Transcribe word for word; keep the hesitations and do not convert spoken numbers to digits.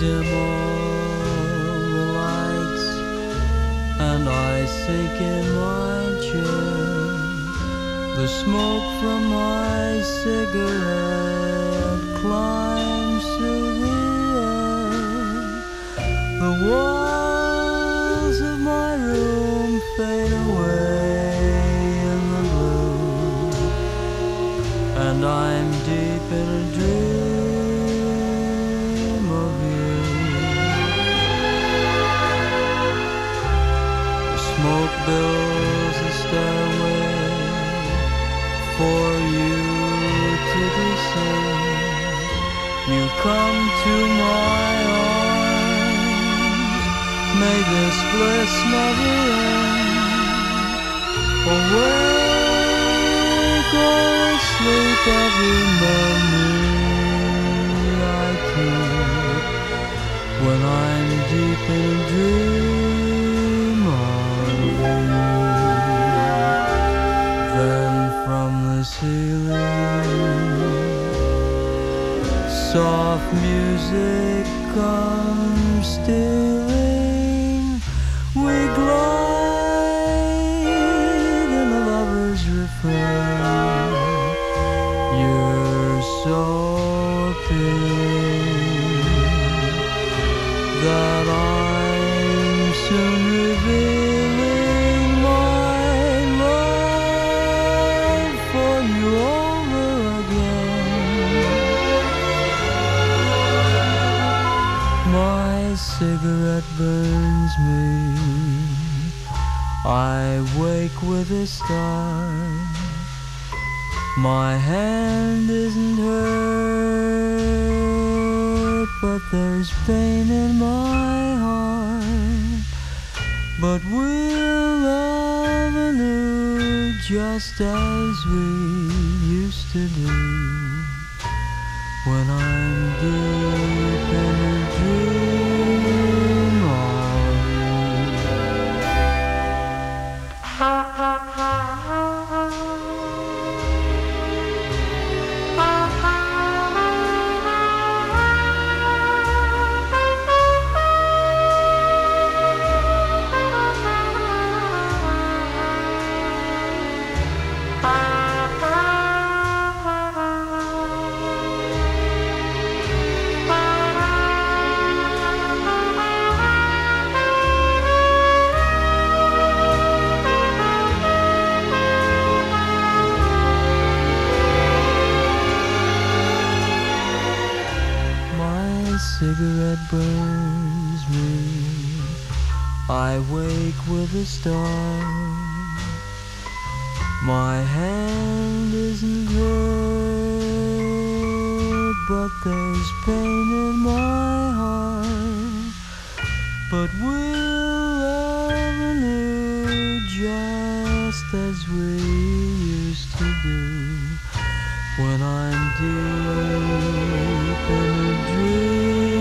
dim all the lights, and I sink in my chair. The smoke from my cigarette climbs through the air. The walls of my room fade away in the blue, and I'm deep in a dream of you. The smoke builds a stairway for you to descend. You come to my arms, may this bliss never end. Awake or asleep, every memory I keep when I'm deep in a dream of you. Then from the ceiling, soft music comes stealing. We glide in a lover's refrain. You're so appealing that I'm soon revealing my love for you over again. My cigarette burns me, I wake with a start. My hand isn't hurt, but there's pain in my heart. But we'll love anew, just as we used to do, when I'm deep in a dream of cigarette burns me, I wake with a start. My hand isn't hurt, but there's pain in my heart. But we'll love anew, just as we used to do, when I'm deep in a dream.